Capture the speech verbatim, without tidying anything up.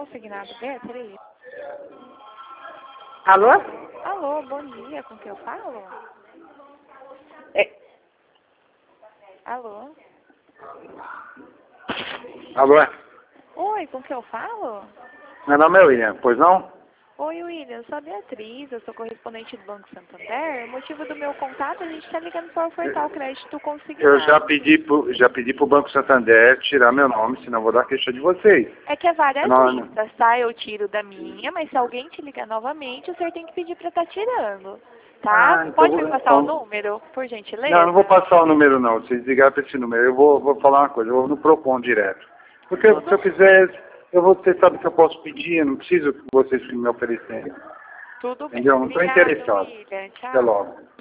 consignado, Beatriz. Alô? Alô, bom dia, com quem eu falo? É. Alô? Alô? Oi, com quem eu falo? Meu nome é William, pois não? Oi, William, eu sou a Beatriz, eu sou correspondente do Banco Santander. O motivo do meu contato, a gente está ligando para ofertar o crédito consignado. Eu já pedi pro, já pedi pro Banco Santander tirar meu nome, senão eu vou dar queixa de vocês. É que é várias Não, listas, tá? Eu tiro da minha, mas se alguém te ligar novamente, o senhor tem que pedir para estar tirando, tá? Ah, então Pode vou- me passar o então- número, por gentileza? Não, eu não vou passar o número não. Se ligar para esse número, eu vou, vou falar uma coisa, eu vou no Procon direto. Porque Tudo se eu quiser, eu vou, você sabe que eu posso pedir, eu não preciso que vocês me oferecerem. Tudo bem. Entendeu? Não estou Obrigada, interessado. William. Tchau. Até logo.